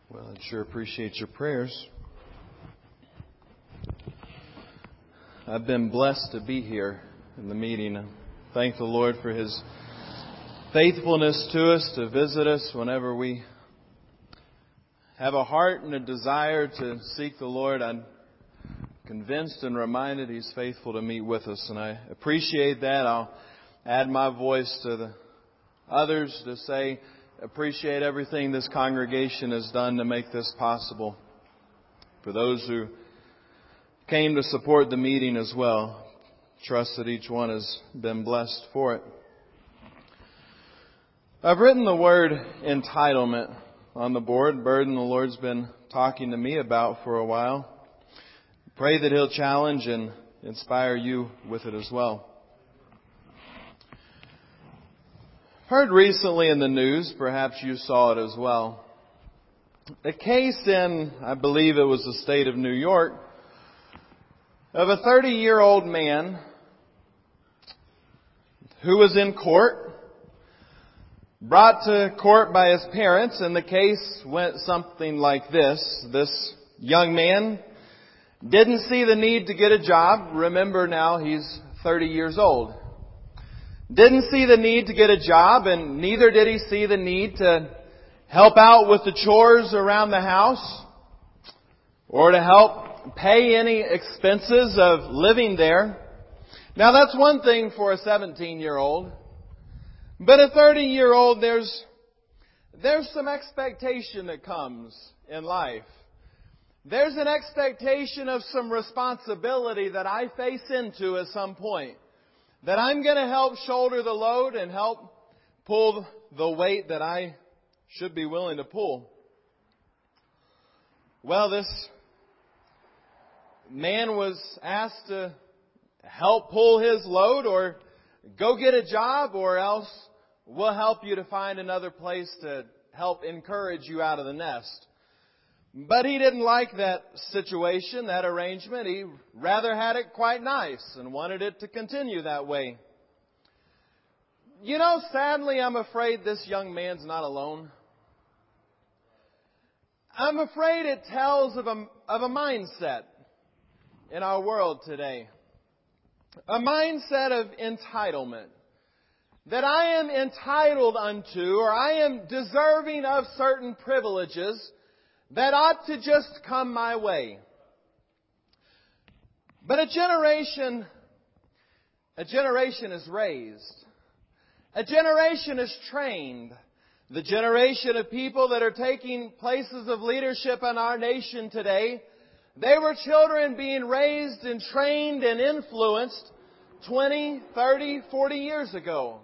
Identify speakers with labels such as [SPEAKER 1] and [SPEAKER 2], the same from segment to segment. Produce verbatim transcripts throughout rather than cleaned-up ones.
[SPEAKER 1] Well, I sure appreciate your prayers. I've been blessed to be here in the meeting. I thank the Lord for His faithfulness to us, to visit us whenever we have a heart and a desire to seek the Lord. I'm convinced and reminded He's faithful to meet with us, and I appreciate that. I'll add my voice to the others to say, appreciate everything this congregation has done to make this possible. For those who came to support the meeting as well, trust that each one has been blessed for it. I've written the word entitlement on the board, burden the Lord's been talking to me about for a while. Pray that He'll challenge and inspire you with it as well. Heard recently in the news, perhaps you saw it as well, a case in, I believe it was the state of New York, of a thirty-year-old man who was in court, brought to court by his parents, and the case went something like this. This young man didn't see the need to get a job. Remember now, he's thirty years old. Didn't see the need to get a job, and neither did he see the need to help out with the chores around the house or to help pay any expenses of living there. Now that's one thing for a seventeen-year-old. But a thirty-year-old, there's, there's some expectation that comes in life. There's an expectation of some responsibility that I face into at some point. That I'm going to help shoulder the load and help pull the weight that I should be willing to pull. Well, this man was asked to help pull his load or go get a job, or else we'll help you to find another place to help encourage you out of the nest. But he didn't like that situation, that arrangement. He rather had it quite nice and wanted it to continue that way. You know, sadly, I'm afraid this young man's not alone. I'm afraid it tells of a, of a mindset in our world today. A mindset of entitlement. That I am entitled unto, or I am deserving of certain privileges that ought to just come my way. But a generation, a generation is raised. A generation is trained. The generation of people that are taking places of leadership in our nation today, they were children being raised and trained and influenced twenty, thirty, forty years ago.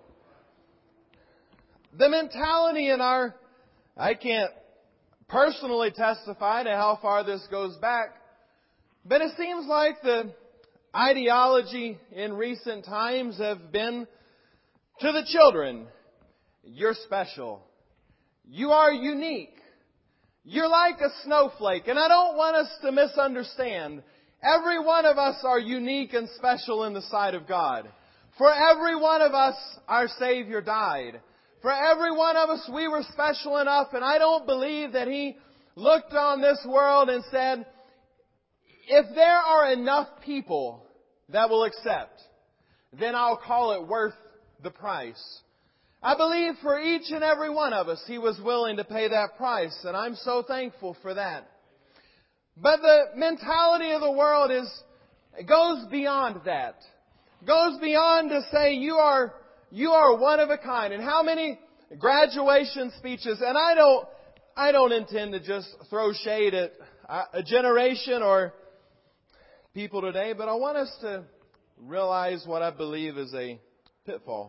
[SPEAKER 1] The mentality in our, I can't personally testify to how far this goes back, but it seems like the ideology in recent times have been to the children, you're special. You are unique. You're like a snowflake. And I don't want us to misunderstand. Every one of us are unique and special in the sight of God. For every one of us, our Savior died. For every one of us, we were special enough, and I don't believe that He looked on this world and said, if there are enough people that will accept, then I'll call it worth the price. I believe for each and every one of us, He was willing to pay that price, and I'm so thankful for that. But the mentality of the world is, it goes beyond that. It goes beyond to say you are You are one of a kind. And how many graduation speeches, and I don't, I don't intend to just throw shade at a generation or people today, but I want us to realize what I believe is a pitfall.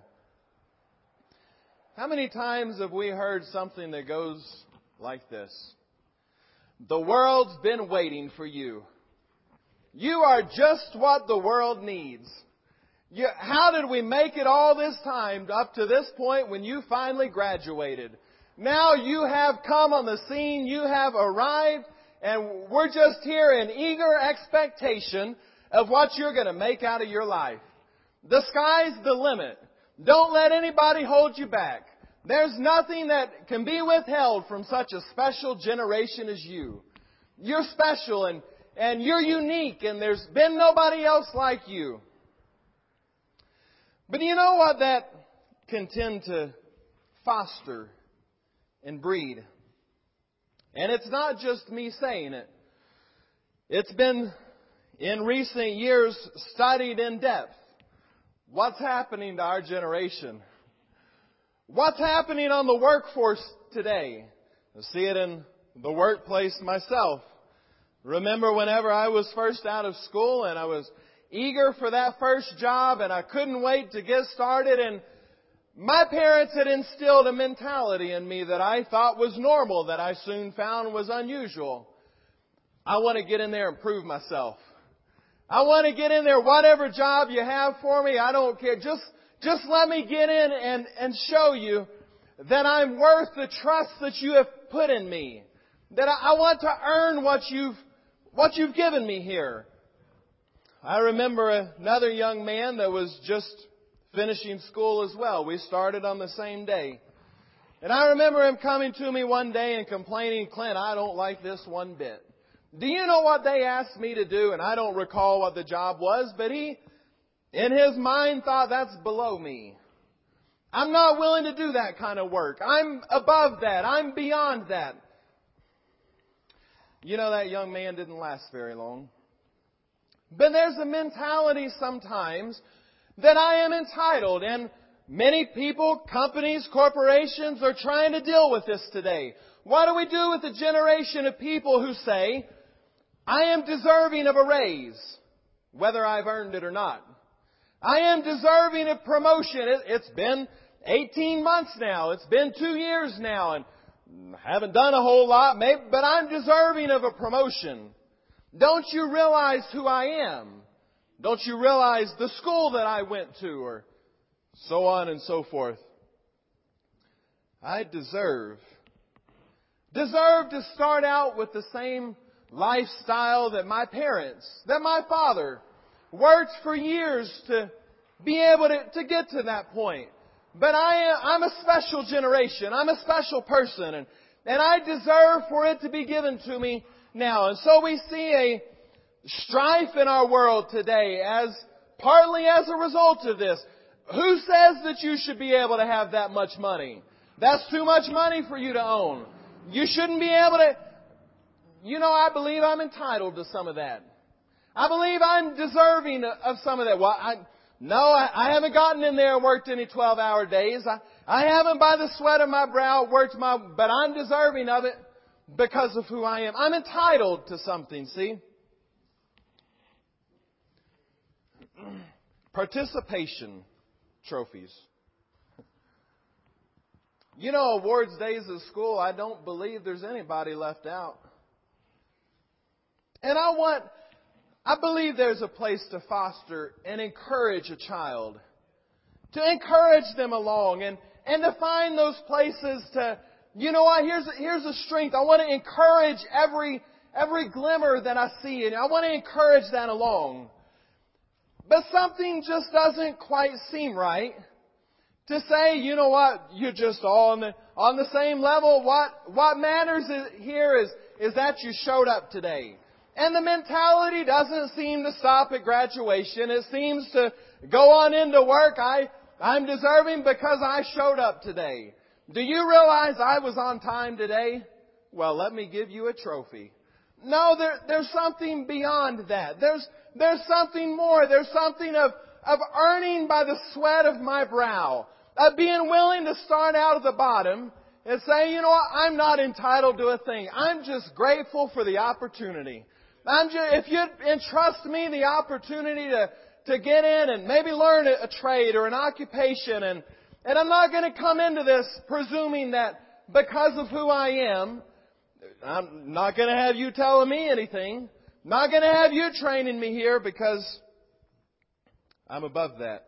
[SPEAKER 1] How many times have we heard something that goes like this? The world's been waiting for you. You are just what the world needs. You, how did we make it all this time up to this point when you finally graduated? Now you have come on the scene, you have arrived, and we're just here in eager expectation of what you're going to make out of your life. The sky's the limit. Don't let anybody hold you back. There's nothing that can be withheld from such a special generation as you. You're special and, and you're unique, and there's been nobody else like you. But you know what that can tend to foster and breed? And it's not just me saying it. It's been, in recent years, studied in depth. What's happening to our generation? What's happening on the workforce today? I see it in the workplace myself. Remember whenever I was first out of school and I was eager for that first job and I couldn't wait to get started, and my parents had instilled a mentality in me that I thought was normal, that I soon found was unusual. I want to get in there and prove myself. I want to get in there, whatever job you have for me, I don't care. Just, just let me get in and, and show you that I'm worth the trust that you have put in me. That I, I want to earn what you've, what you've given me here. I remember another young man that was just finishing school as well. We started on the same day. And I remember him coming to me one day and complaining, "Clint, I don't like this one bit. Do you know what they asked me to do?" And I don't recall what the job was, but he, in his mind, thought that's below me. I'm not willing to do that kind of work. I'm above that. I'm beyond that. You know, that young man didn't last very long. But there's a mentality sometimes that I am entitled, and many people, companies, corporations are trying to deal with this today. What do we do with the generation of people who say, "I am deserving of a raise, whether I've earned it or not. I am deserving of promotion. It, it's been eighteen months now. It's been two years now, and I haven't done a whole lot, maybe, but I'm deserving of a promotion. Don't you realize who I am? Don't you realize the school that I went to?" Or so on and so forth. I deserve. Deserve to start out with the same lifestyle that my parents, that my father worked for years to be able to, to get to that point. But I am, I'm a special generation. I'm a special person. And, and I deserve for it to be given to me now. And so we see a strife in our world today as partly as a result of this. Who says that you should be able to have that much money? That's too much money for you to own. You shouldn't be able to... You know, I believe I'm entitled to some of that. I believe I'm deserving of some of that. Well, I, no, I, I haven't gotten in there and worked any twelve-hour days. I, I haven't, by the sweat of my brow, worked my... But I'm deserving of it because of who I am. I'm entitled to something, see? Participation trophies. You know, awards days at school, I don't believe there's anybody left out. And I want, I believe there's a place to foster and encourage a child. To encourage them along and, and to find those places to, you know what, here's, here's a strength. I want to encourage every, every glimmer that I see, and I want to encourage that along. But something just doesn't quite seem right. To say, you know what, you're just all on the, on the same level. What, what matters is, here is, is that you showed up today. And the mentality doesn't seem to stop at graduation. It seems to go on into work. I, I'm deserving because I showed up today. Do you realize I was on time today? Well, let me give you a trophy. No, there, there's something beyond that. There's, there's something more. There's something of, of earning by the sweat of my brow. Of being willing to start out at the bottom and say, you know what, I'm not entitled to a thing. I'm just grateful for the opportunity. I'm just, if you entrust me the opportunity to, to get in and maybe learn a, a trade or an occupation, and, and I'm not going to come into this presuming that because of who I am, I'm not going to have you telling me anything. I'm not going to have you training me here because I'm above that.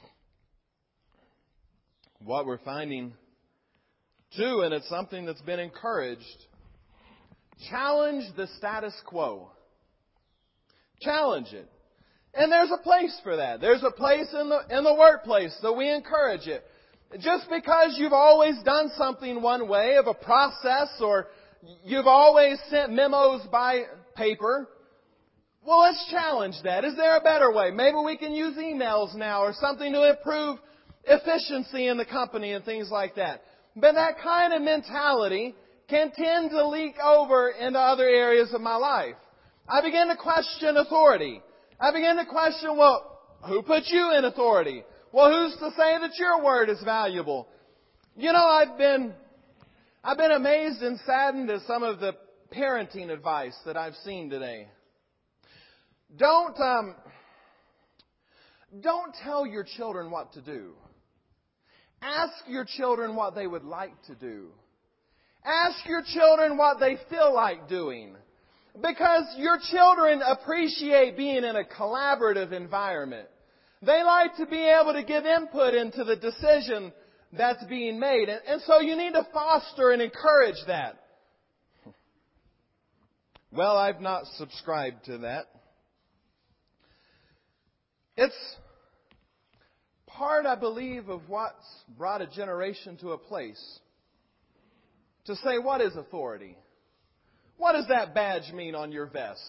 [SPEAKER 1] What we're finding, too, and it's something that's been encouraged, challenge the status quo. Challenge it. And there's a place for that. There's a place in the in the workplace that we encourage it. Just because you've always done something one way of a process, or you've always sent memos by paper, well, let's challenge that. Is there a better way? Maybe we can use emails now or something to improve efficiency in the company and things like that. But that kind of mentality can tend to leak over into other areas of my life. I begin to question authority. I begin to question, well, who put you in authority? Well, who's to say that your word is valuable? You know, I've been, I've been amazed and saddened at some of the parenting advice that I've seen today. Don't, um, don't tell your children what to do. Ask your children what they would like to do. Ask your children what they feel like doing. Because your children appreciate being in a collaborative environment. They like to be able to give input into the decision that's being made. And, and so you need to foster and encourage that. Well, I've not subscribed to that. It's part, I believe, of what's brought a generation to a place to say, what is authority? What does that badge mean on your vest?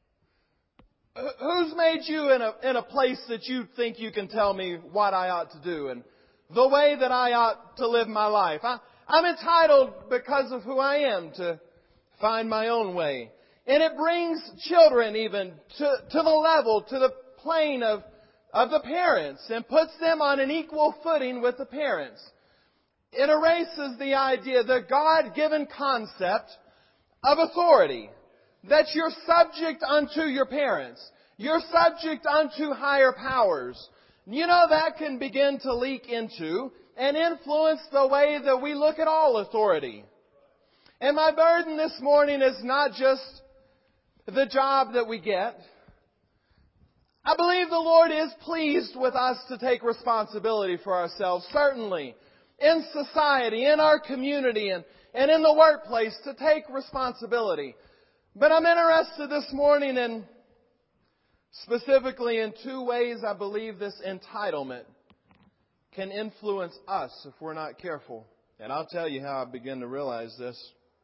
[SPEAKER 1] Who's made you in a, in a place that you think you can tell me what I ought to do and the way that I ought to live my life? I, I'm entitled, because of who I am, to find my own way. And it brings children even to, to the level, to the plane of, of the parents, and puts them on an equal footing with the parents. It erases the idea, the God-given concept of authority. That you're subject unto your parents. You're subject unto higher powers. You know, that can begin to leak into and influence the way that we look at all authority. And my burden this morning is not just the job that we get. I believe the Lord is pleased with us to take responsibility for ourselves, certainly in society, in our community, and, and in the workplace, to take responsibility. But I'm interested this morning in, specifically in two ways I believe this entitlement can influence us if we're not careful. And I'll tell you how I began to realize this.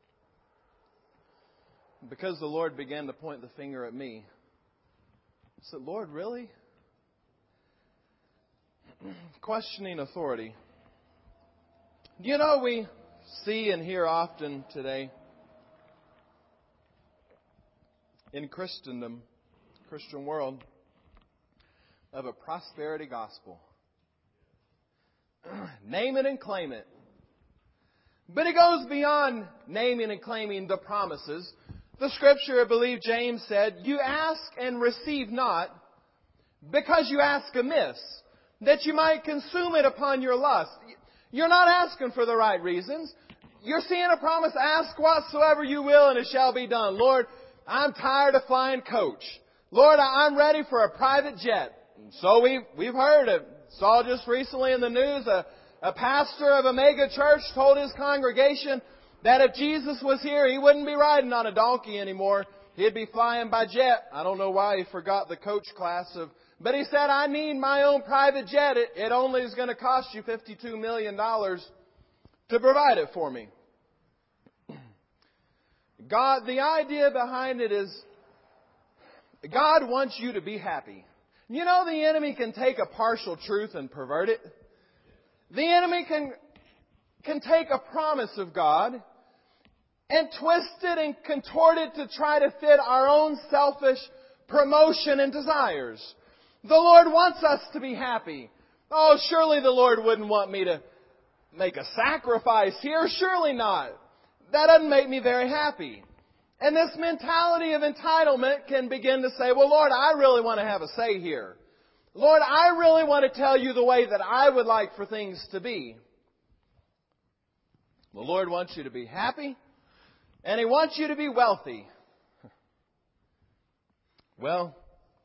[SPEAKER 1] Because the Lord began to point the finger at me. I said, Lord, really? Questioning authority. You know, we see and hear often today in Christendom, Christian world, of a prosperity gospel. Name it and claim it. But it goes beyond naming and claiming the promises. The Scripture, I believe James said, you ask and receive not because you ask amiss, that you might consume it upon your lust. You're not asking for the right reasons. You're seeing a promise, ask whatsoever you will and it shall be done. Lord, I'm tired of flying coach. Lord, I'm ready for a private jet. And so we've, we've heard it. Saw just recently in the news, a, a pastor of a mega church told his congregation that if Jesus was here, he wouldn't be riding on a donkey anymore. He'd be flying by jet. I don't know why he forgot the coach class of, but he said, I need my own private jet. It, it only is going to cost you fifty-two million dollars to provide it for me. God, the idea behind it is God wants you to be happy. You know, the enemy can take a partial truth and pervert it. The enemy can, can take a promise of God and twist it and contort it to try to fit our own selfish promotion and desires. The Lord wants us to be happy. Oh, surely the Lord wouldn't want me to make a sacrifice here. Surely not. That doesn't make me very happy. And this mentality of entitlement can begin to say, well, Lord, I really want to have a say here. Lord, I really want to tell you the way that I would like for things to be. The Lord wants you to be happy, and He wants you to be wealthy. Well,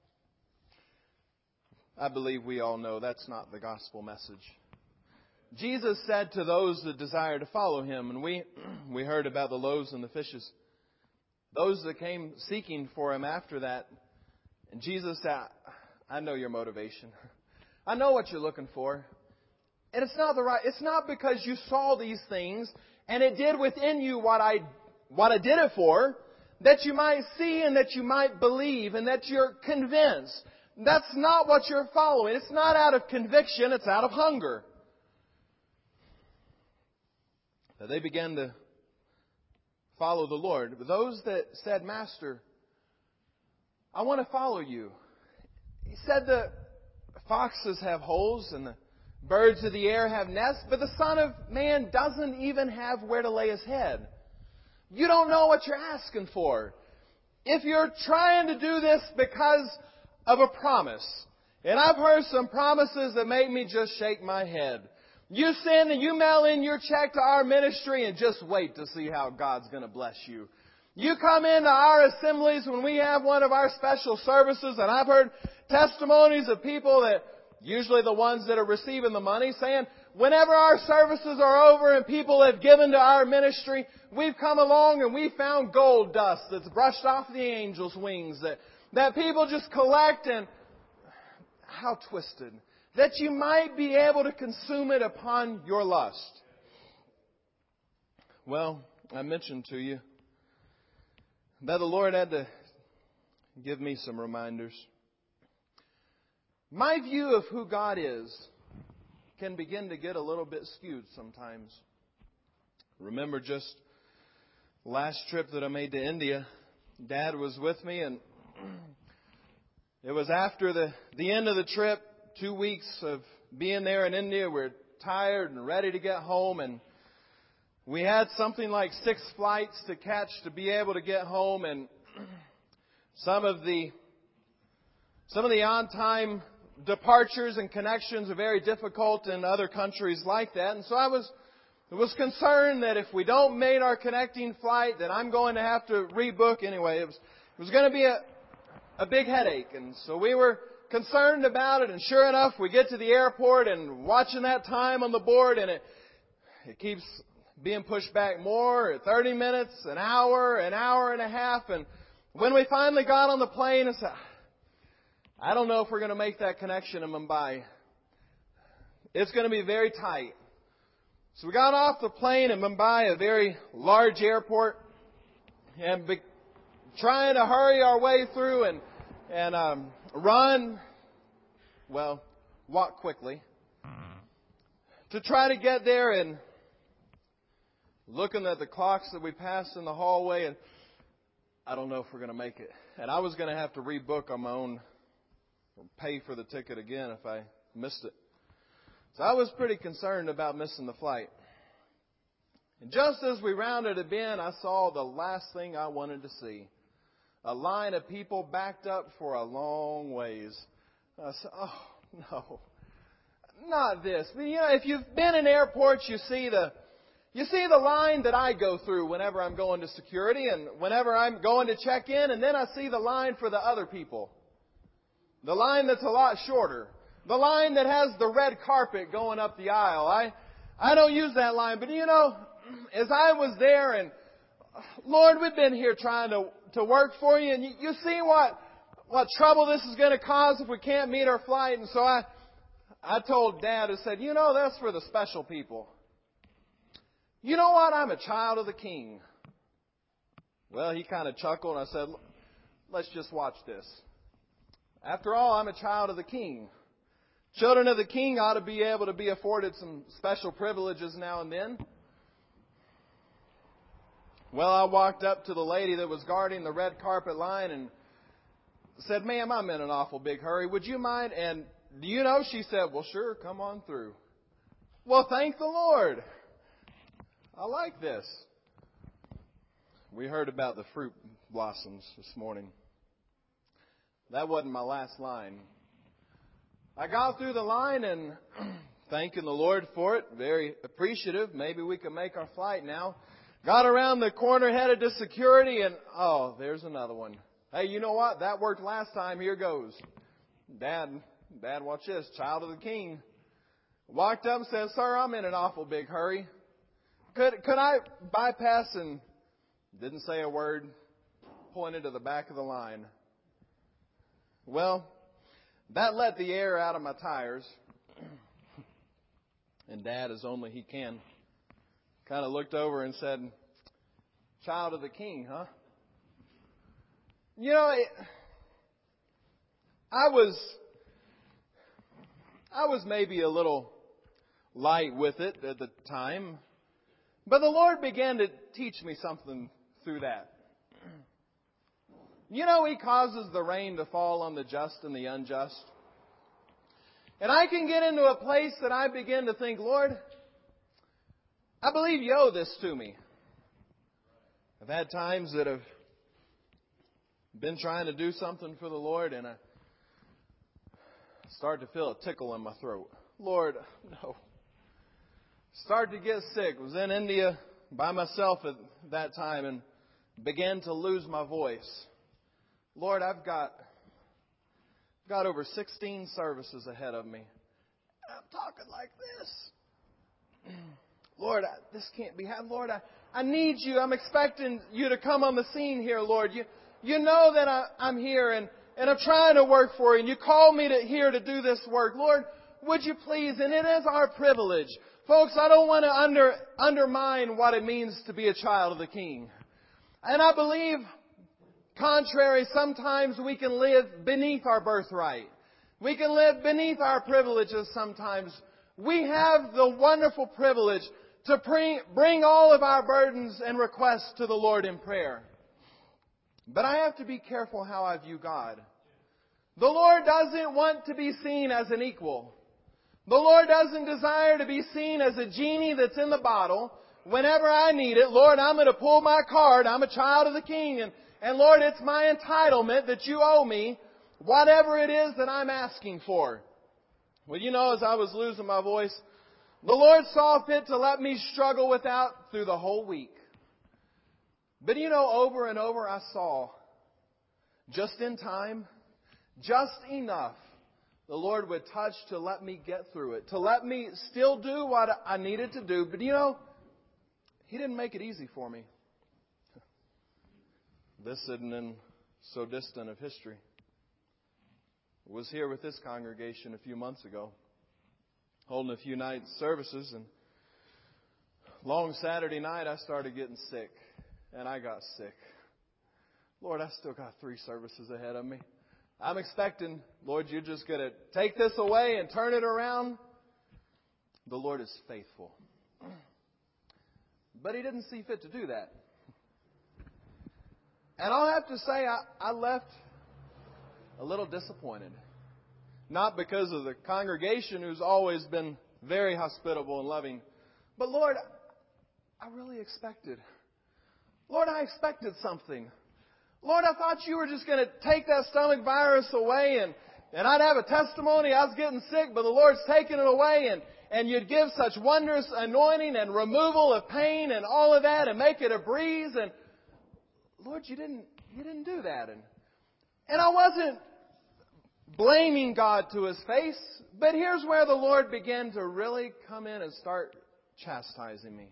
[SPEAKER 1] I believe we all know that's not the gospel message. Jesus said to those that desire to follow Him, and we we heard about the loaves and the fishes, those that came seeking for Him after that, and Jesus said, I know your motivation. I know what you're looking for. And it's not the right, it's not because you saw these things and it did within you what I, what I did it for, that you might see and that you might believe and that you're convinced. That's not what you're following. It's not out of conviction, it's out of hunger. That they began to follow the Lord. But those that said, Master, I want to follow you. He said the foxes have holes and the birds of the air have nests, but the Son of Man doesn't even have where to lay His head. You don't know what you're asking for. If you're trying to do this because of a promise, and I've heard some promises that make me just shake my head. You send and you mail in your check to our ministry and just wait to see how God's going to bless you. You come into our assemblies when we have one of our special services, and I've heard testimonies of people that, usually the ones that are receiving the money, saying, whenever our services are over and people have given to our ministry, we've come along and we found gold dust that's brushed off the angel's wings that, that people just collect, and how twisted. That you might be able to consume it upon your lust. Well, I mentioned to you that the Lord had to give me some reminders. My view of who God is can begin to get a little bit skewed sometimes. Remember just last trip that I made to India, Dad was with me, and it was after the, the end of the trip, two weeks of being there in India. We're tired and ready to get home, and we had something like six flights to catch to be able to get home, and some of the some of the on-time departures and connections are very difficult in other countries like that. And so I was was concerned that if we don't make our connecting flight, that I'm going to have to rebook anyway. It was it was going to be a a big headache, and so we were concerned about it. And sure enough, we get to the airport and watching that time on the board, and it it keeps being pushed back more, thirty minutes, an hour, an hour and a half. And when we finally got on the plane, I said, I don't know if we're going to make that connection in Mumbai. It's going to be very tight. So we got off the plane in Mumbai, a very large airport, and be, trying to hurry our way through and and um, run, well, walk quickly, to try to get there, and looking at the clocks that we passed in the hallway, and I don't know if we're going to make it. And I was going to have to rebook on my own, or pay for the ticket again if I missed it. So I was pretty concerned about missing the flight. And just as we rounded a bend, I saw the last thing I wanted to see. A line of people backed up for a long ways. I said, oh, no, not this. But, you know, if you've been in airports, you see the You see the line that I go through whenever I'm going to security and whenever I'm going to check in, and then I see the line for the other people. The line that's a lot shorter. The line that has the red carpet going up the aisle. I I don't use that line, but you know, as I was there, and Lord, we've been here trying to, to work for you, and you, you see what what trouble this is going to cause if we can't meet our flight. And so I I told Dad, I said, you know, that's for the special people. You know what? I'm a child of the King. Well, he kind of chuckled, and I said, let's just watch this. After all, I'm a child of the King. Children of the King ought to be able to be afforded some special privileges now and then. Well, I walked up to the lady that was guarding the red carpet line and said, ma'am, I'm in an awful big hurry. Would you mind? And do you know, she said, well, sure, come on through. Well, thank the Lord. I like this. We heard about the fruit blossoms this morning. That wasn't my last line. I got through the line and thanking the Lord for it. Very appreciative. Maybe we can make our flight now. Got around the corner, headed to security, and oh, there's another one. Hey, you know what? That worked last time. Here goes. Dad, Dad, watch this. Child of the King. Walked up and said, sir, I'm in an awful big hurry. Could could I bypass, and didn't say a word, pointed to the back of the line. Well, that let the air out of my tires. And Dad, as only he can, kind of looked over and said, "Child of the King, huh?" You know, it, I was, I was maybe a little light with it at the time, but the Lord began to teach me something through that. You know, He causes the rain to fall on the just and the unjust. And I can get into a place that I begin to think, Lord, I believe You owe this to me. I've had times that have been trying to do something for the Lord, and I start to feel a tickle in my throat. Lord, no. Start to get sick. Was in India by myself at that time and began to lose my voice. Lord, I've got got over sixteen services ahead of me. I'm talking like this. Lord, I, this can't be happening. Lord, I, I need You. I'm expecting You to come on the scene here, Lord. You You know that I, I'm here and, and I'm trying to work for You. And You called me to here to do this work. Lord, would You please? And it is our privilege. Folks, I don't want to under, undermine what it means to be a child of the King. And I believe, contrary, sometimes we can live beneath our birthright. We can live beneath our privileges sometimes. We have the wonderful privilege to bring, bring all of our burdens and requests to the Lord in prayer. But I have to be careful how I view God. The Lord doesn't want to be seen as an equal. The Lord doesn't desire to be seen as a genie that's in the bottle. Whenever I need it, Lord, I'm going to pull my card. I'm a child of the King. And, and Lord, it's my entitlement that You owe me whatever it is that I'm asking for. Well, you know, as I was losing my voice, the Lord saw fit to let me struggle with that through the whole week. But you know, over and over I saw, just in time, just enough, the Lord would touch to let me get through it, to let me still do what I needed to do. But you know, He didn't make it easy for me. This isn't in so distant of history. I was here with this congregation a few months ago, holding a few night services, and long Saturday night I started getting sick, and I got sick. Lord, I still got three services ahead of me. I'm expecting, Lord, You're just going to take this away and turn it around. The Lord is faithful. But He didn't see fit to do that. And I'll have to say, I, I left a little disappointed. Not because of the congregation, who's always been very hospitable and loving. But Lord, I really expected. Lord, I expected something. Lord, I thought You were just going to take that stomach virus away and, and I'd have a testimony. I was getting sick, but the Lord's taking it away, and, and You'd give such wondrous anointing and removal of pain and all of that and make it a breeze. And Lord, You didn't, You didn't do that. And, and I wasn't blaming God to His face, but here's where the Lord began to really come in and start chastising me.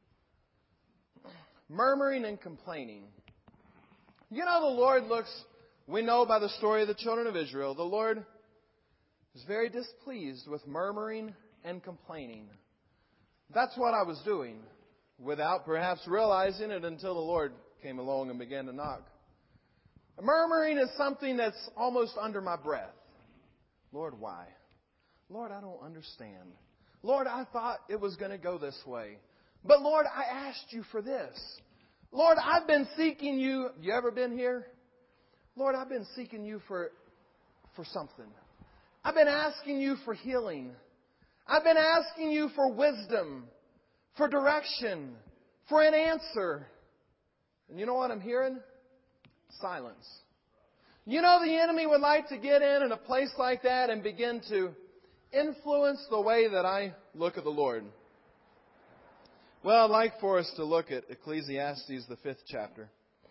[SPEAKER 1] Murmuring and complaining. You know, the Lord looks, we know by the story of the children of Israel, the Lord is very displeased with murmuring and complaining. That's what I was doing, without perhaps realizing it until the Lord came along and began to knock. Murmuring is something that's almost under my breath. Lord, why? Lord, I don't understand. Lord, I thought it was going to go this way. But Lord, I asked You for this. Lord, I've been seeking You. You ever been here? Lord, I've been seeking You for, for something. I've been asking You for healing. I've been asking You for wisdom, for direction, for an answer. And you know what I'm hearing? Silence. You know, the enemy would like to get in in a place like that and begin to influence the way that I look at the Lord. Well, I'd like for us to look at Ecclesiastes, the fifth chapter.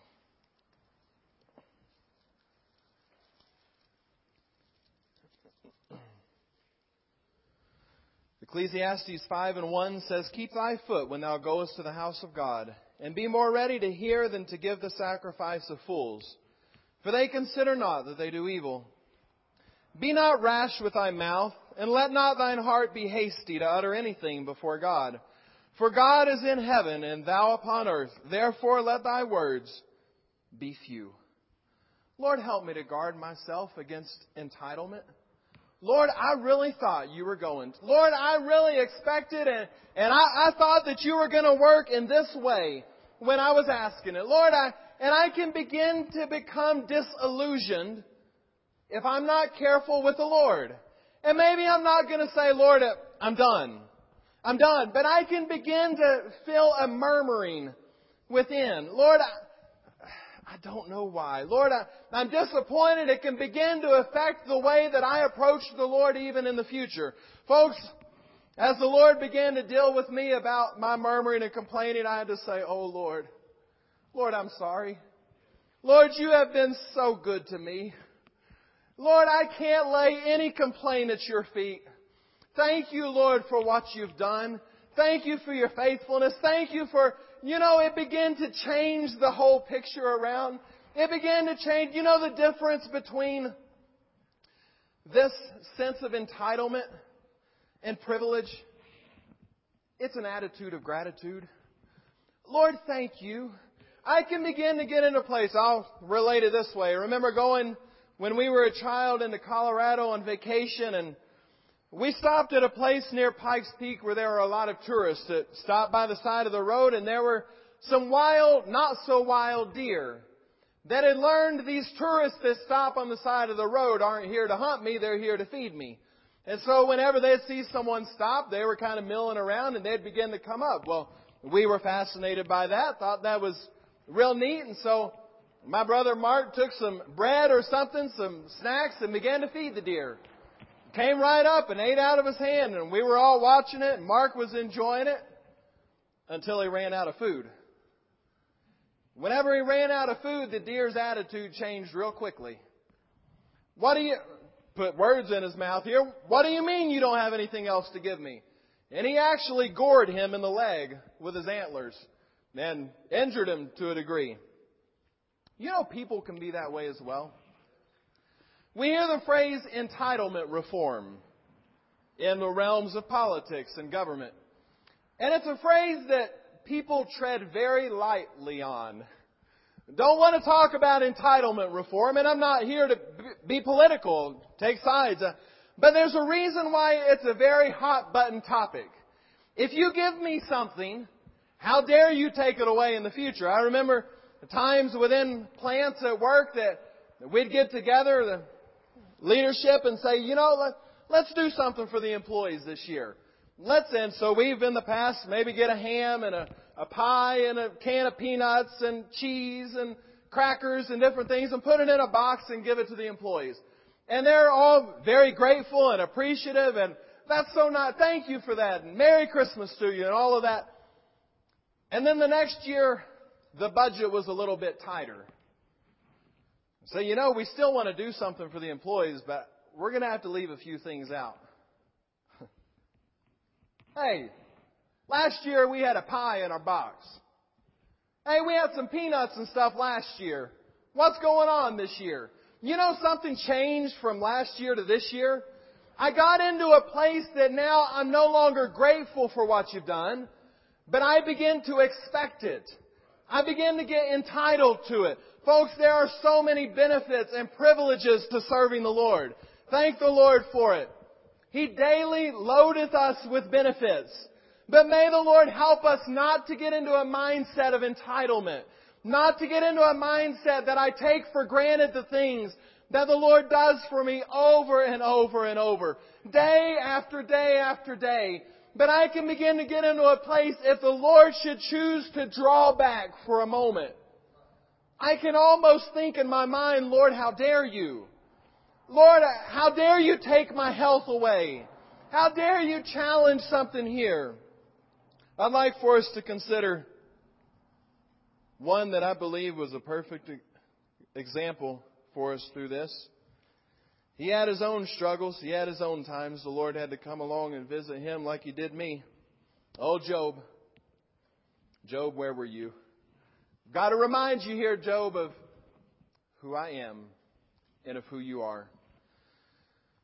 [SPEAKER 1] Ecclesiastes five and one says, "Keep thy foot when thou goest to the house of God, and be more ready to hear than to give the sacrifice of fools. For they consider not that they do evil. Be not rash with thy mouth, and let not thine heart be hasty to utter anything before God. For God is in heaven, and thou upon earth. Therefore let thy words be few. Lord, help me to guard myself against entitlement. Lord, I really thought you were going to. Lord, I really expected and, and I, I thought that you were going to work in this way when I was asking it. Lord, I, and I can begin to become disillusioned if I'm not careful with the Lord. And maybe I'm not going to say, Lord, I'm done. I'm done. But I can begin to feel a murmuring within. Lord, I, I don't know why. Lord, I, I'm disappointed. It can begin to affect the way that I approach the Lord even in the future. Folks, as the Lord began to deal with me about my murmuring and complaining, I had to say, oh Lord, Lord, I'm sorry. Lord, you have been so good to me. Lord, I can't lay any complaint at your feet. Thank you, Lord, for what you've done. Thank you for your faithfulness. Thank you for, you know, it began to change the whole picture around. It began to change, you know, the difference between this sense of entitlement and privilege. It's an attitude of gratitude. Lord, thank you. I can begin to get into place. I'll relate it this way. I remember going when we were a child into Colorado on vacation, and we stopped at a place near Pikes Peak where there were a lot of tourists that stopped by the side of the road, and there were some wild, not so wild deer that had learned these tourists that stop on the side of the road aren't here to hunt me, they're here to feed me. And so whenever they'd see someone stop, they were kind of milling around and they'd begin to come up. Well, we were fascinated by that, thought that was real neat, and so my brother Mark took some bread or something, some snacks, and began to feed the deer. Came right up and ate out of his hand, and we were all watching it, and Mark was enjoying it until he ran out of food. Whenever he ran out of food, the deer's attitude changed real quickly. What do you, put words in his mouth here, what do you mean you don't have anything else to give me? And he actually gored him in the leg with his antlers and injured him to a degree. You know, people can be that way as well. We hear the phrase entitlement reform in the realms of politics and government. And it's a phrase that people tread very lightly on. Don't want to talk about entitlement reform, and I'm not here to be political, take sides. But there's a reason why it's a very hot button topic. If you give me something, how dare you take it away in the future? I remember times within plants at work that we'd get together, the leadership, and say, you know, let, let's do something for the employees this year. Let's, and so we've in the past maybe get a ham and a, a pie and a can of peanuts and cheese and crackers and different things and put it in a box and give it to the employees. And they're all very grateful and appreciative, and that's so nice. Thank you for that, and Merry Christmas to you and all of that. And then the next year, the budget was a little bit tighter. So, you know, we still want to do something for the employees, but we're going to have to leave a few things out. Hey, last year we had a pie in our box. Hey, we had some peanuts and stuff last year. What's going on this year? You know, something changed from last year to this year. I got into a place that now I'm no longer grateful for what you've done, but I begin to expect it. I begin to get entitled to it. Folks, there are so many benefits and privileges to serving the Lord. Thank the Lord for it. He daily loadeth us with benefits. But may the Lord help us not to get into a mindset of entitlement. Not to get into a mindset that I take for granted the things that the Lord does for me over and over and over. Day after day after day. But I can begin to get into a place if the Lord should choose to draw back for a moment. I can almost think in my mind, Lord, how dare you? Lord, how dare you take my health away? How dare you challenge something here? I'd like for us to consider one that I believe was a perfect example for us through this. He had his own struggles. He had his own times. The Lord had to come along and visit him like He did me. Oh, Job. Job, where were you? Got to remind you here, Job, of who I am and of who you are.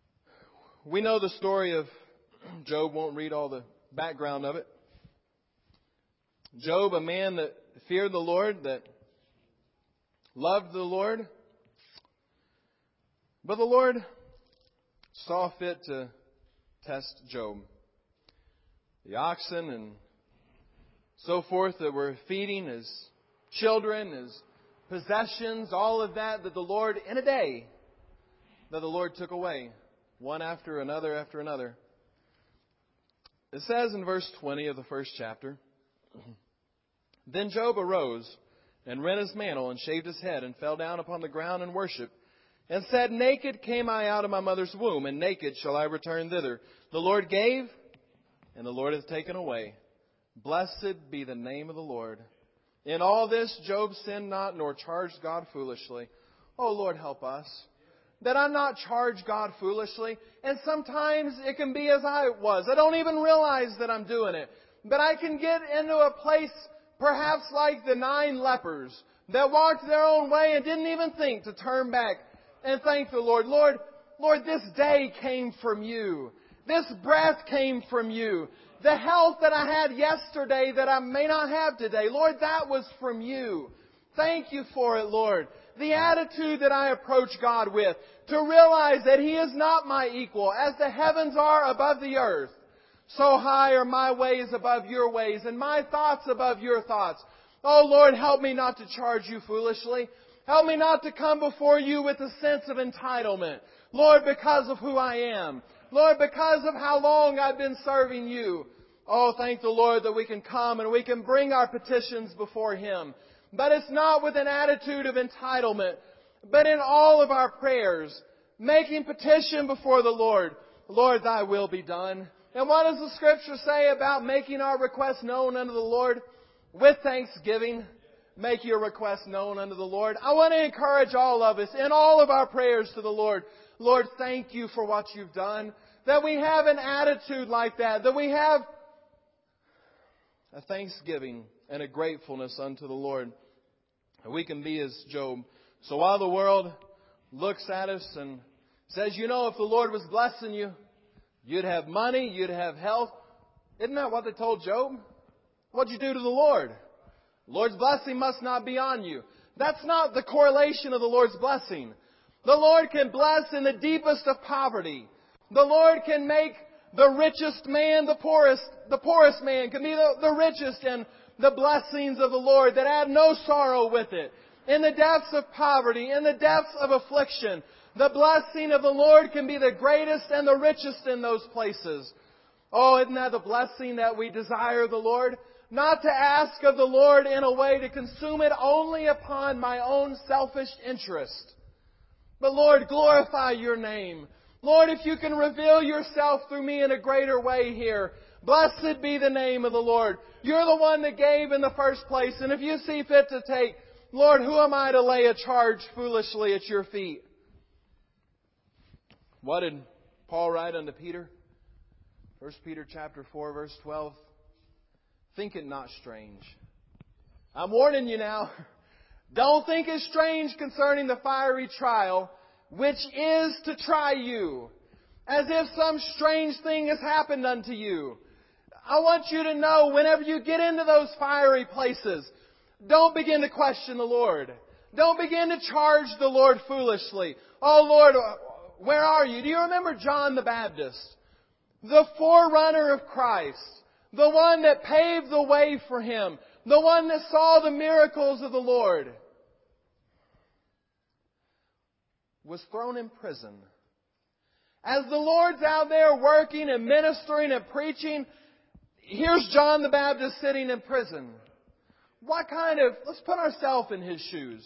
[SPEAKER 1] We know the story of Job, won't read all the background of it. Job, a man that feared the Lord, that loved the Lord. But the Lord saw fit to test Job. The oxen and so forth that were feeding his children, his possessions, all of that, that the Lord, in a day, that the Lord took away, one after another after another. It says in verse twenty of the first chapter, Then Job arose and rent his mantle and shaved his head and fell down upon the ground and worshipped and said, Naked came I out of my mother's womb, and naked shall I return thither. The Lord gave, and the Lord hath taken away. Blessed be the name of the Lord. In all this Job sinned not, nor charged God foolishly. Oh, Lord, help us, that I not charge God foolishly. And sometimes it can be as I was. I don't even realize that I'm doing it. But I can get into a place perhaps like the nine lepers that walked their own way and didn't even think to turn back and thank the Lord. Lord, Lord, this day came from You. This breath came from You. The health that I had yesterday that I may not have today, Lord, that was from You. Thank You for it, Lord. The attitude that I approach God with, to realize that He is not my equal, as the heavens are above the earth. So high are my ways above Your ways, and my thoughts above Your thoughts. Oh, Lord, help me not to charge You foolishly. Help me not to come before You with a sense of entitlement. Lord, because of who I am. Lord, because of how long I've been serving You. Oh, thank the Lord that we can come and we can bring our petitions before Him. But it's not with an attitude of entitlement, but in all of our prayers, making petition before the Lord. Lord, Thy will be done. And what does the Scripture say about making our requests known unto the Lord? With thanksgiving, make your requests known unto the Lord. I want to encourage all of us in all of our prayers to the Lord. Lord, thank You for what You've done. That we have an attitude like that. That we have a thanksgiving and a gratefulness unto the Lord. And we can be as Job. So while the world looks at us and says, you know, if the Lord was blessing you, you'd have money, you'd have health. Isn't that what they told Job? What'd you do to the Lord? The Lord's blessing must not be on you. That's not the correlation of the Lord's blessing. The Lord can bless in the deepest of poverty. The Lord can make the richest man the poorest. The poorest man can be the, the richest, and the blessings of the Lord that add no sorrow with it. In the depths of poverty, in the depths of affliction, the blessing of the Lord can be the greatest and the richest in those places. Oh, isn't that the blessing that we desire the Lord? Not to ask of the Lord in a way to consume it only upon my own selfish interest. But Lord, glorify Your name. Lord, if You can reveal Yourself through me in a greater way here, blessed be the name of the Lord. You're the one that gave in the first place. And if You see fit to take, Lord, who am I to lay a charge foolishly at Your feet? What did Paul write unto Peter? First Peter chapter four, verse twelve. Think it not strange. I'm warning you now. Don't think it's strange concerning the fiery trial, which is to try you, as if some strange thing has happened unto you. I want you to know, whenever you get into those fiery places, don't begin to question the Lord. Don't begin to charge the Lord foolishly. Oh Lord, where are You? Do you remember John the Baptist? The forerunner of Christ. The one that paved the way for Him. The one that saw the miracles of the Lord. Was thrown in prison. As the Lord's out there working and ministering and preaching, here's John the Baptist sitting in prison. What kind of, let's put ourselves in his shoes.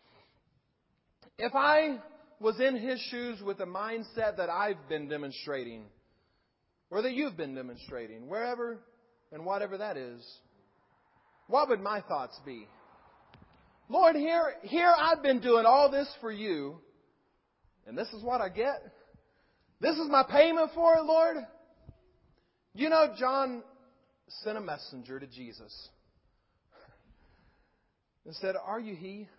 [SPEAKER 1] If I was in his shoes with the mindset that I've been demonstrating, or that you've been demonstrating, wherever and whatever that is, what would my thoughts be? Lord, here, here I've been doing all this for You, and this is what I get? This is my payment for it, Lord? You know, John sent a messenger to Jesus and said, are You He?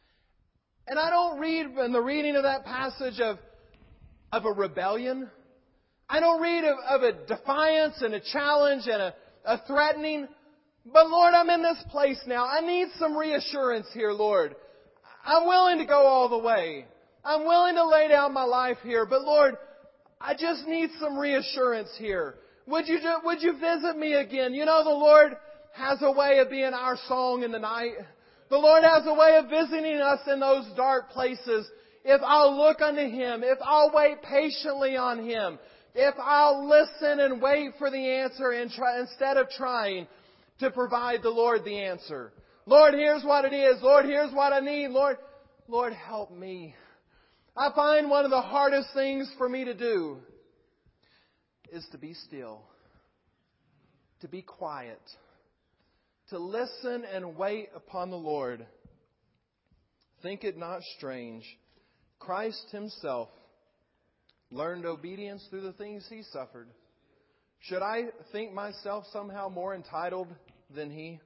[SPEAKER 1] And I don't read in the reading of that passage of, of a rebellion. I don't read of, of a defiance and a challenge and a, a threatening. But Lord, I'm in this place now. I need some reassurance here, Lord. I'm willing to go all the way. I'm willing to lay down my life here. But Lord, I just need some reassurance here. Would you, would you visit me again? You know, the Lord has a way of being our song in the night. The Lord has a way of visiting us in those dark places. If I'll look unto Him, if I'll wait patiently on Him, if I'll listen and wait for the answer and try, instead of trying to provide the Lord the answer. Lord, here's what it is. Lord, here's what I need. Lord, Lord, help me. I find one of the hardest things for me to do is to be still, to be quiet, to listen and wait upon the Lord. Think it not strange. Christ Himself learned obedience through the things He suffered. Should I think myself somehow more entitled than He?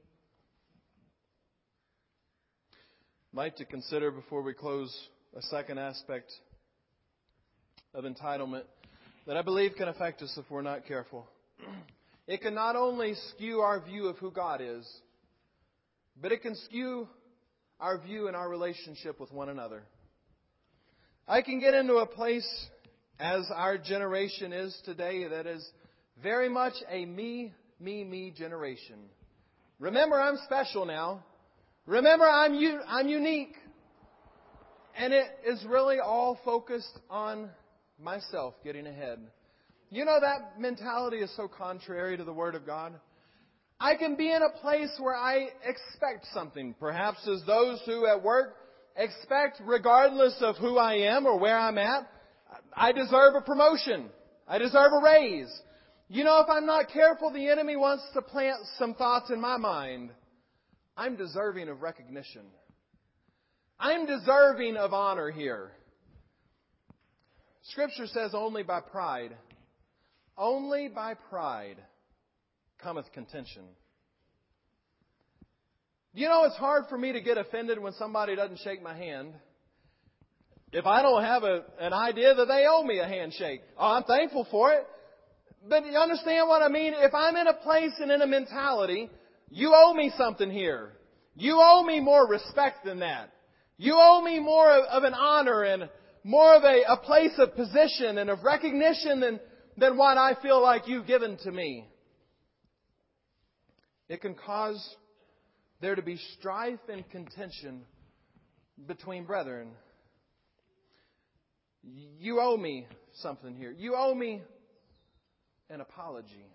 [SPEAKER 1] I'd like to consider before we close a second aspect of entitlement that I believe can affect us if we're not careful. It can not only skew our view of who God is, but it can skew our view and our relationship with one another. I can get into a place, as our generation is today, that is very much a me, me, me generation. Remember, I'm special now. Remember, I'm u- I'm unique. And it is really all focused on myself getting ahead. You know, that mentality is so contrary to the Word of God. I can be in a place where I expect something, perhaps as those who at work expect, regardless of who I am or where I'm at, I deserve a promotion. I deserve a raise. You know, if I'm not careful, the enemy wants to plant some thoughts in my mind. I'm deserving of recognition. I'm deserving of honor here. Scripture says only by pride, only by pride cometh contention. You know, it's hard for me to get offended when somebody doesn't shake my hand if I don't have a, an idea that they owe me a handshake. Oh, I'm thankful for it. But you understand what I mean? If I'm in a place and in a mentality, you owe me something here. You owe me more respect than that. You owe me more of, of an honor and more of a, a place of position and of recognition than, than what I feel like you've given to me. It can cause there to be strife and contention between brethren. You owe me something here. You owe me an apology.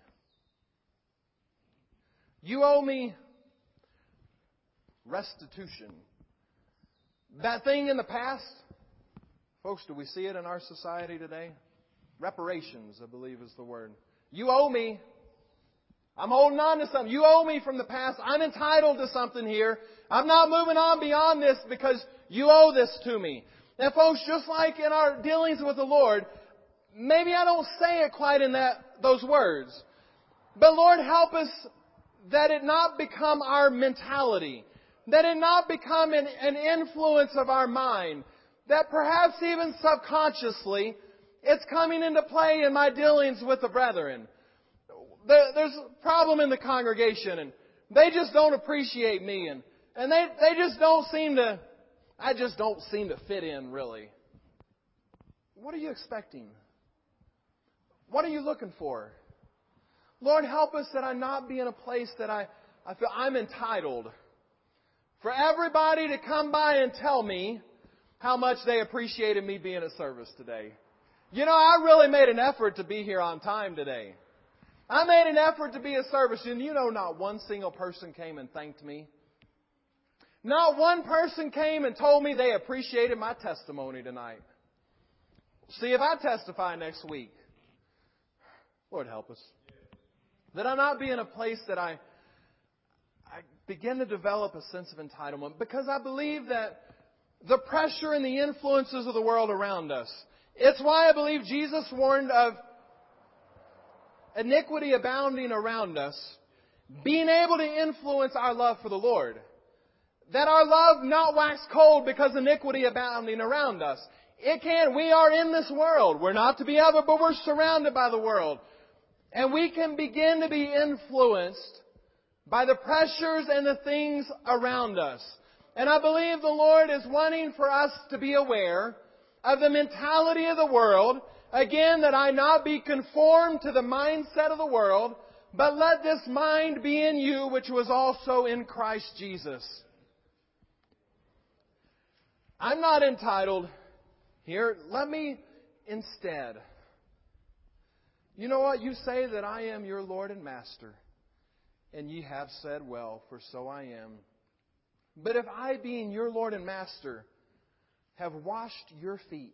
[SPEAKER 1] You owe me restitution. That thing in the past, folks, do we see it in our society today? Reparations, I believe is the word. You owe me. I'm holding on to something. You owe me from the past. I'm entitled to something here. I'm not moving on beyond this because you owe this to me. And folks, just like in our dealings with the Lord, maybe I don't say it quite in that those words. But Lord, help us that it not become our mentality. That it not become an, an influence of our mind. That perhaps even subconsciously, it's coming into play in my dealings with the brethren. There's a problem in the congregation and they just don't appreciate me and, and they, they just don't seem to, I just don't seem to fit in really. What are you expecting? What are you looking for? Lord, help us that I not be in a place that I, I feel I'm entitled. For everybody to come by and tell me how much they appreciated me being at service today. You know, I really made an effort to be here on time today. I made an effort to be of service, and you know not one single person came and thanked me. Not one person came and told me they appreciated my testimony tonight. See, if I testify next week, Lord help us, that I not be in a place that I, I begin to develop a sense of entitlement, because I believe that the pressure and the influences of the world around us, it's why I believe Jesus warned of iniquity abounding around us, being able to influence our love for the Lord. that our love not wax cold because iniquity abounding around us. It can. We are in this world. We're not to be of it, but we're surrounded by the world. And we can begin to be influenced by the pressures and the things around us. And I believe the Lord is wanting for us to be aware of the mentality of the world. Again, that I not be conformed to the mindset of the world, but let this mind be in you, which was also in Christ Jesus. I'm not entitled here. Let me instead. You know what? You say that I am your Lord and Master. And ye have said well, for so I am. But if I, being your Lord and Master, have washed your feet,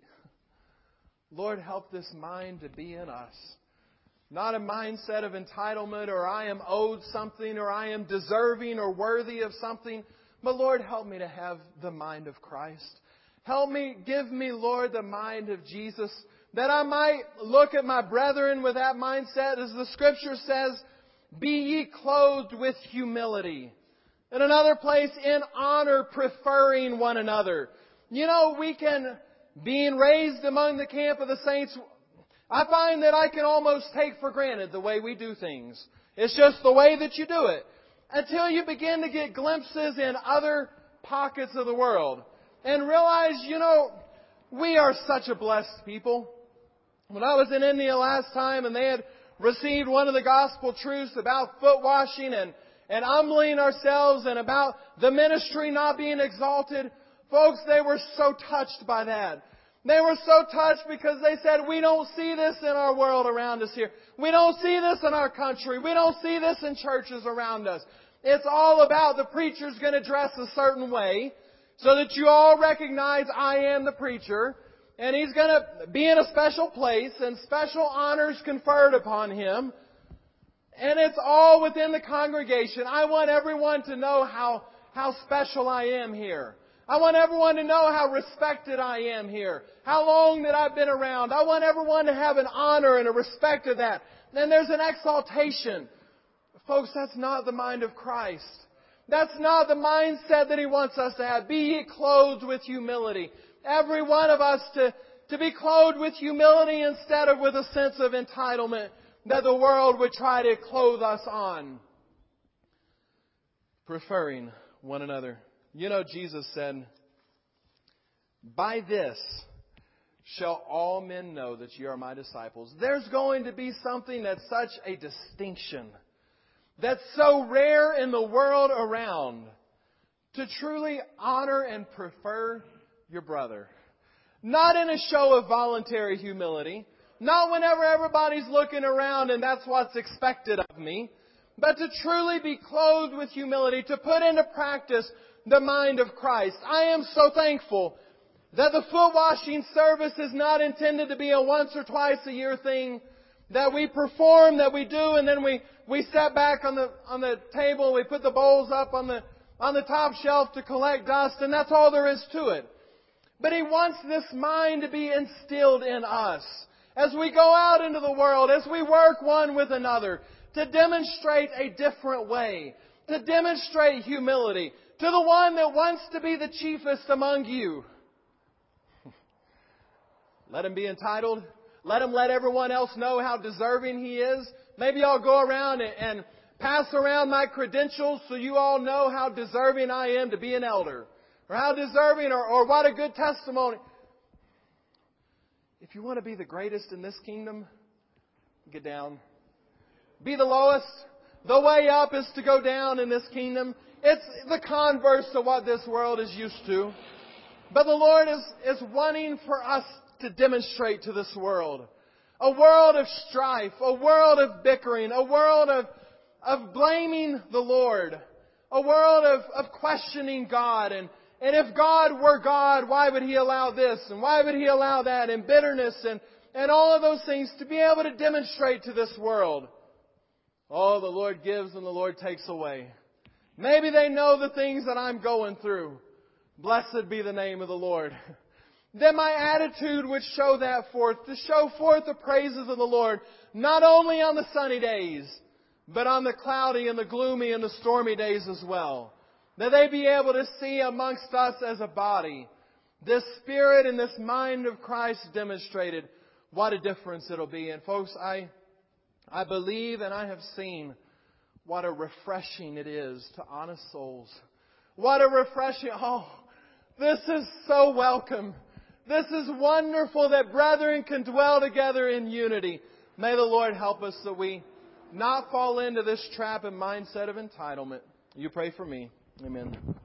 [SPEAKER 1] Lord, help this mind to be in us. Not a mindset of entitlement, or I am owed something, or I am deserving or worthy of something. But Lord, help me to have the mind of Christ. Help me, give me, Lord, the mind of Jesus, that I might look at my brethren with that mindset. As the Scripture says, be ye clothed with humility. In another place, in honor, preferring one another. You know, we can, being raised among the camp of the saints, I find that I can almost take for granted the way we do things. It's just the way that you do it. Until you begin to get glimpses in other pockets of the world. And realize, you know, we are such a blessed people. When I was in India last time and they had received one of the gospel truths about foot washing and, and humbling ourselves and about the ministry not being exalted, folks, they were so touched by that. They were so touched because they said, we don't see this in our world around us here. We don't see this in our country. We don't see this in churches around us. It's all about the preacher's going to dress a certain way so that you all recognize I am the preacher. And he's going to be in a special place and special honors conferred upon him. And it's all within the congregation. I want everyone to know how, how special I am here. I want everyone to know how respected I am here. How long that I've been around. I want everyone to have an honor and a respect of that. Then there's an exaltation. Folks, that's not the mind of Christ. That's not the mindset that He wants us to have. Be ye clothed with humility. Every one of us to, to be clothed with humility instead of with a sense of entitlement that the world would try to clothe us on. Preferring one another. You know, Jesus said, by this shall all men know that ye are my disciples. There's going to be something that's such a distinction, that's so rare in the world around, to truly honor and prefer your brother. Not in a show of voluntary humility, not whenever everybody's looking around and that's what's expected of me, but to truly be clothed with humility, to put into practice the mind of Christ. I am so thankful that the foot washing service is not intended to be a once or twice a year thing that we perform, that we do, and then we, we sit back on the on the table, we put the bowls up on the on the top shelf to collect dust, and that's all there is to it. But He wants this mind to be instilled in us as we go out into the world, as we work one with another, to demonstrate a different way, to demonstrate humility, to the one that wants to be the chiefest among you. Let him be entitled. Let him let everyone else know how deserving he is. Maybe I'll go around and pass around my credentials so you all know how deserving I am to be an elder. Or how deserving or, or what a good testimony. If you want to be the greatest in this kingdom, get down. Be the lowest. The way up is to go down in this kingdom. It's the converse to what this world is used to. But the Lord is, is wanting for us to demonstrate to this world. A world of strife, a world of bickering, a world of, of blaming the Lord, a world of, of questioning God. And, and if God were God, why would He allow this? And why would He allow that? And bitterness and, and all of those things to be able to demonstrate to this world. Oh, the Lord gives and the Lord takes away. Maybe they know the things that I'm going through. Blessed be the name of the Lord. Then my attitude would show that forth, to show forth the praises of the Lord, not only on the sunny days, but on the cloudy and the gloomy and the stormy days as well. That they be able to see amongst us as a body this Spirit and this mind of Christ demonstrated. What a difference it'll be. And folks, I, I believe and I have seen what a refreshing it is to honest souls. What a refreshing, oh, this is so welcome. This is wonderful that brethren can dwell together in unity. May the Lord help us that we not fall into this trap and mindset of entitlement. You pray for me. Amen.